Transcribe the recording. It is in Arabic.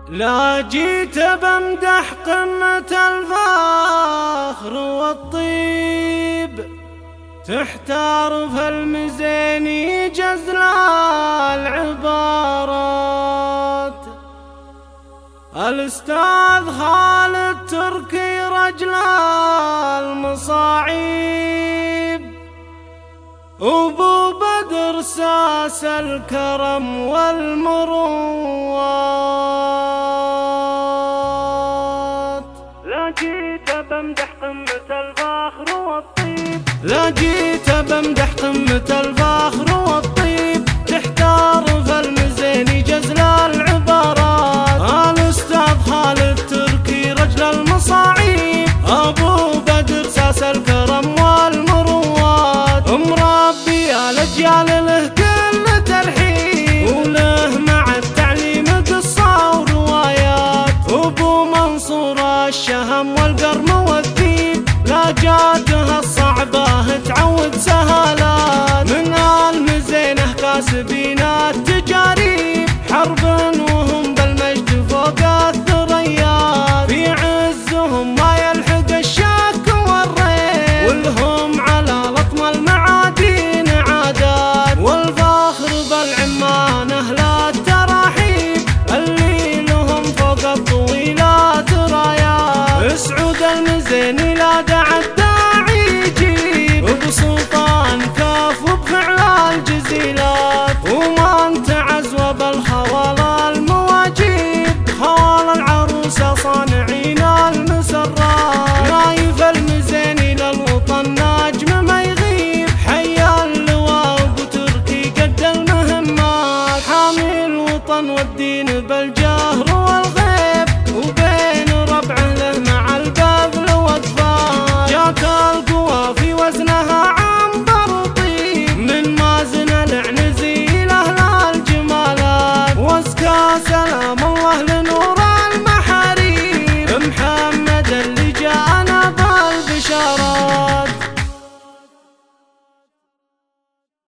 لا جيت بمدح قمة الفخر والطيب، تحتار في المزين جزل العبارات. الأستاذ خالد تركي رجل المصاعيب، أبو بدر ساس الكرم والمروات. لا جيت بمدح قمة الفخر والطيب، لا جيت بمدح قمة الفخر والطيب، تحتار في المزين جزل العبارات. الأستاذ خالد تركي رجل المصاعيب، أبو بدر ساس الكرم والمروات. مربي الأجيال له كل ترحيب، وله مع التعليم قصة وروايات. أبو منصور الشهم والقرن والذيب، لا جاته الصعبة تعود سهالات. من المزينه كاسبين التجاريب، حرب وهم بالمجد فوق الثريات. في عزهم ما يلحق الشك والريب، ولهم على لطم المعادين عادات. والفخر بالعمانه لا التراحيب، اللي لهم فوق الطويلات رايات. اسعود المزين لا دعا الداعي يجيب، بسلطان كاف وبفعل الجزيلات. ومن تعزوى بالخوال المواجيب، خوال العروسة صانعين المسرات. نايف المزين للوطن ناجم ما يغيب، حي اللواء أبو تركي قد المهمات. حامي الوطن والدين بالجهر والغيب، وبين ربعه له مع البذل